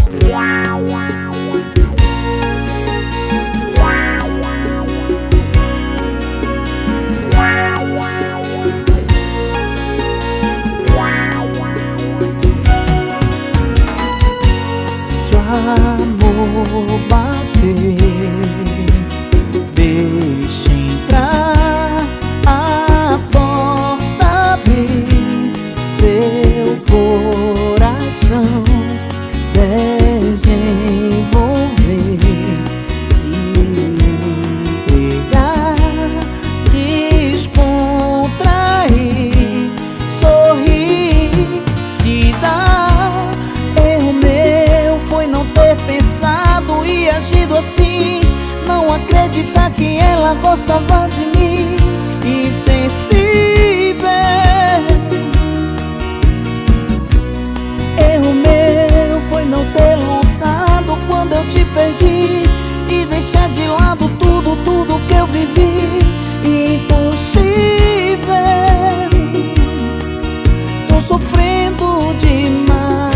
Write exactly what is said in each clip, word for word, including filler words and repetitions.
Amor bater, deixa entrar, a porta abrir, seu coração desenvolver, se entregar, descontrair, sorrir, se dar. Erro meu foi não ter pensado e agido assim, não acreditar que ela gostava de mim. Insensível. Erro meu foi não ter lutado quando eu te perdi e deixar de lado tudo, tudo que eu vivi. Impossível. Tô sofrendo demais.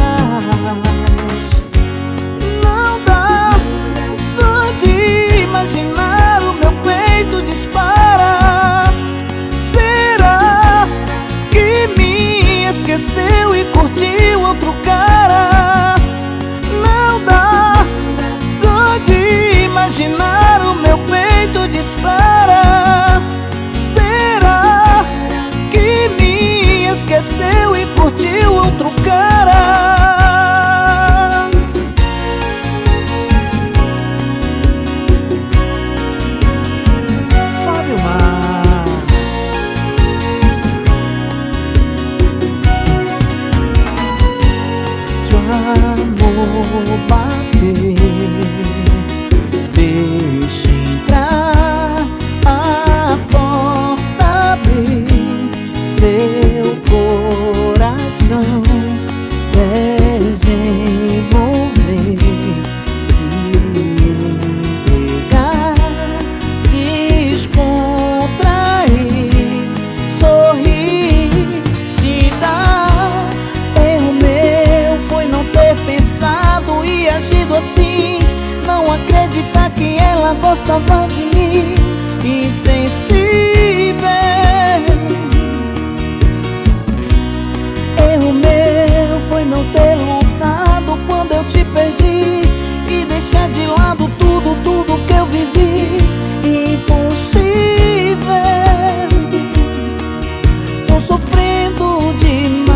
Imaginar o meu peito dispara. Será que me esqueceu e curtiu outro cara? Não dá, só de imaginar o meu peito dispara. Será que me esqueceu e curtiu outro cara? Amor bater, deixa entrar, a porta abrir, seu coração desenvolver, se entregar, descontrair, sorrir, se dar. Erro meu foi não ter pensado e agido assim, não acreditar que ela gostava de mim. Insensível. Erro meu foi não ter lutado quando eu te perdi e deixar de lado tudo, tudo que eu vivi. Impossível. Tô sofrendo demais.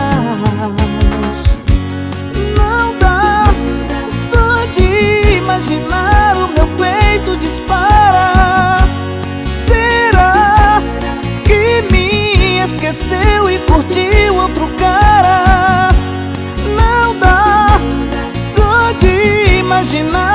Imaginar o meu peito dispara. Será que me esqueceu e curtiu outro cara? Não dá, só de imaginar